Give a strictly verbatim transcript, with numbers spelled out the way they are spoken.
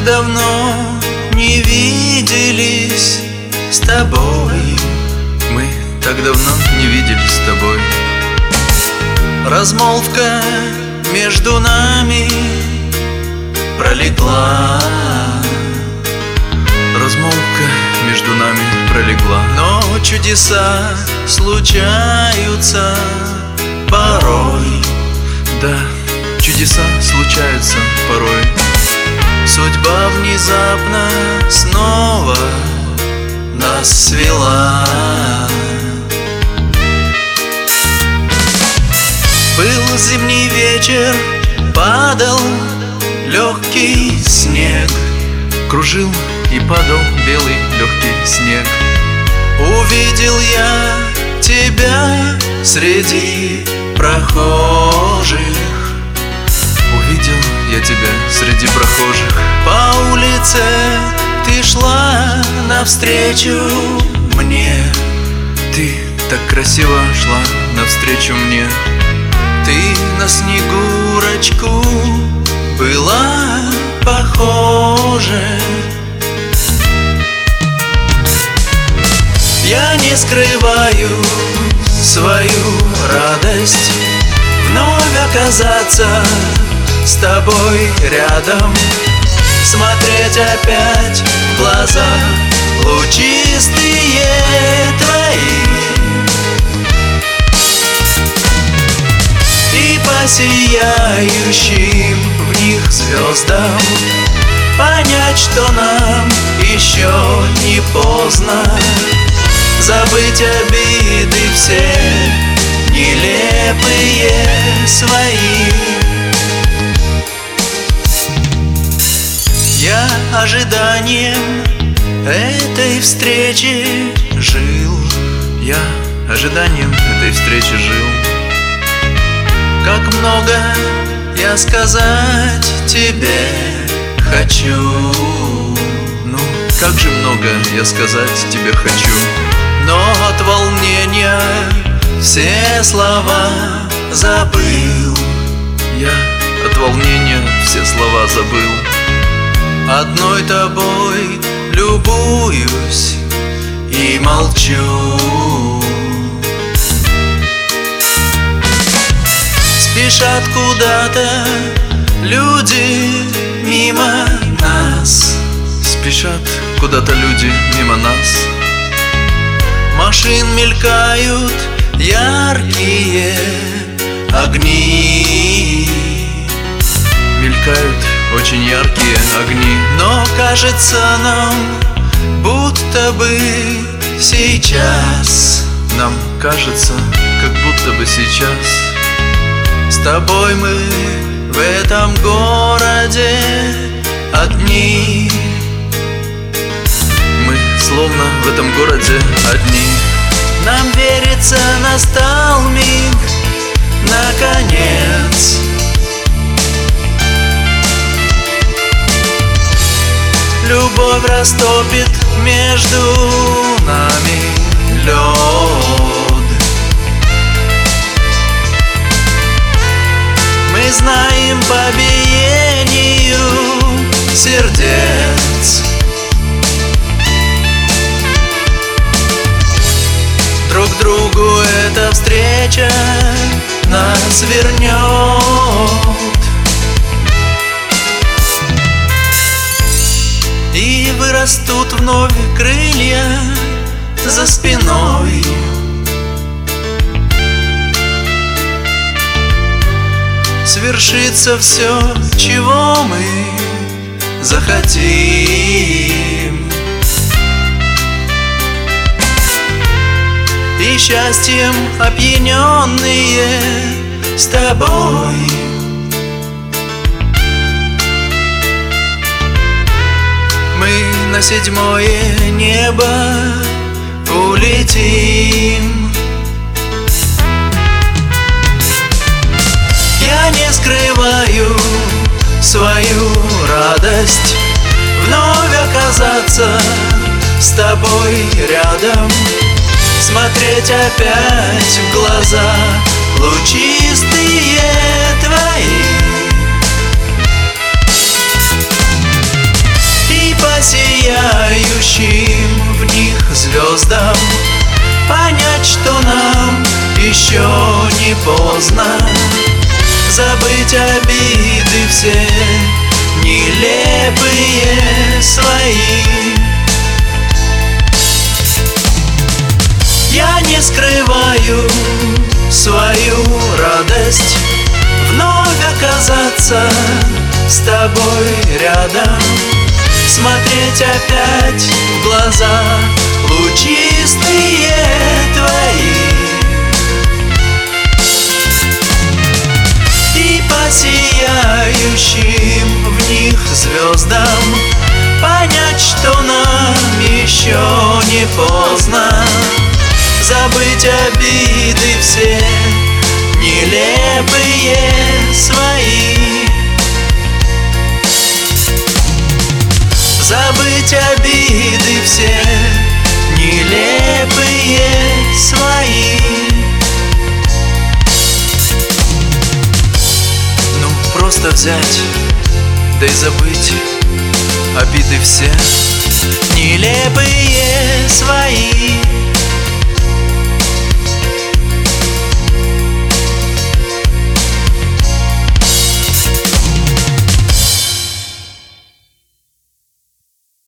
давно не виделись с тобой. Мы так давно не виделись с тобой. Размолвка между нами пролегла. Размолвка между нами пролегла. Но чудеса случаются порой. Да, чудеса случаются порой. Судьба внезапно снова нас свела. Был зимний вечер, падал легкий снег. Кружил и падал белый легкий снег. Увидел я тебя среди прохожих. Увидел я тебя среди прохожих. По улице ты шла навстречу мне. Ты так красиво шла навстречу мне. Ты на Снегурочку была похожа. Я не скрываю свою радость вновь оказаться с тобой рядом, смотреть опять в глаза лучистые твои и по сияющим в них звездам понять, что нам еще не поздно забыть обиды все нелепые свои. Я ожиданием этой встречи жил. Я ожиданием этой встречи жил. Как много я сказать тебе хочу. Ну, как же много я сказать тебе хочу. Но от волнения все слова забыл. Я от волнения все слова забыл. Одной тобой любуюсь и молчу. Спешат куда-то люди мимо нас. Спешат куда-то люди мимо нас. Машин мелькают яркие огни. Мелькают очень яркие огни. Но кажется нам, будто бы сейчас. Нам кажется, как будто бы сейчас с тобой мы в этом городе одни. Мы словно в этом городе одни. Нам верится, настал миг, наконец. Любовь растопит между нами лед. Мы знаем по биению сердец. Друг к другу эта встреча нас вернет. И вырастут вновь крылья за спиной. Свершится все, чего мы захотим. И счастьем опьяненные с тобой мы на седьмое небо улетим. Я не скрываю свою радость вновь оказаться с тобой рядом, смотреть опять в глаза лучистые. сияющим в них звездам понять, что нам еще не поздно. Забыть обиды все нелепые свои. Я не скрываю свою радость вновь оказаться с тобой рядом, смотреть опять в глаза лучистые твои. И по сияющим в них звездам понять, что нам еще не поздно. Забыть обиды все нелепые свои. Забыть обиды все нелепые свои. Ну, просто взять, да и забыть обиды все Нелепые свои.